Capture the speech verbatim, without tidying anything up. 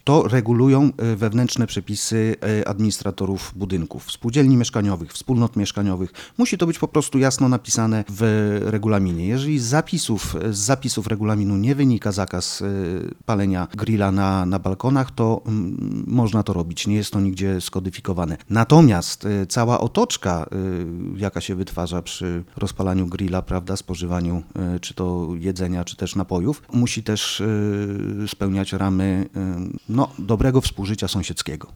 To regulują wewnętrzne przepisy administratorów budynków, spółdzielni mieszkaniowych, wspólnot mieszkaniowych. Musi to być po prostu jasno napisane w regulaminie. Jeżeli z zapisów, z zapisów regulaminu nie wynika zakaz palenia grilla na, na balkonach, to mm, można to robić. Nie jest to nigdzie skodyfikowane. Natomiast cała otoczka, jaka się wytwarza przy rozpalaniu grilla, prawda, spożywaniu czy to jedzenia, czy też napojów, musi też spełniać ramy no, dobrego współżycia sąsiedzkiego.